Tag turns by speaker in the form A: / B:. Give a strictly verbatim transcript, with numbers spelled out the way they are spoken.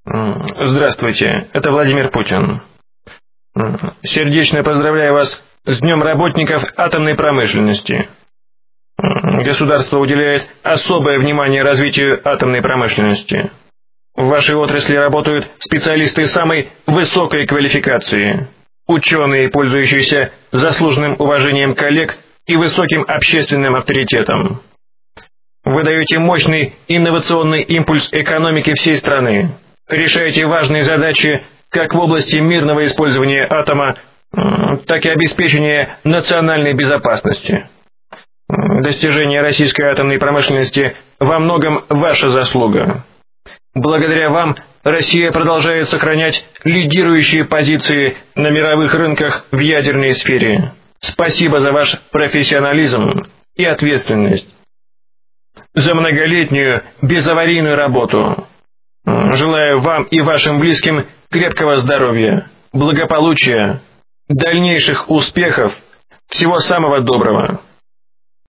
A: Здравствуйте, это Владимир Путин. Сердечно поздравляю вас с Днем работников атомной промышленности. Государство уделяет особое внимание развитию атомной промышленности. В вашей отрасли работают специалисты самой высокой квалификации, ученые, пользующиеся заслуженным уважением коллег и высоким общественным авторитетом. Вы даете мощный инновационный импульс экономике всей страны, решаете важные задачи как в области мирного использования атома, так и обеспечения национальной безопасности. Достижение российской атомной промышленности во многом ваша заслуга. Благодаря вам Россия продолжает сохранять лидирующие позиции на мировых рынках в ядерной сфере. Спасибо за ваш профессионализм и ответственность, за многолетнюю безаварийную работу. Желаю вам и вашим близким крепкого здоровья, благополучия, дальнейших успехов, всего самого доброго.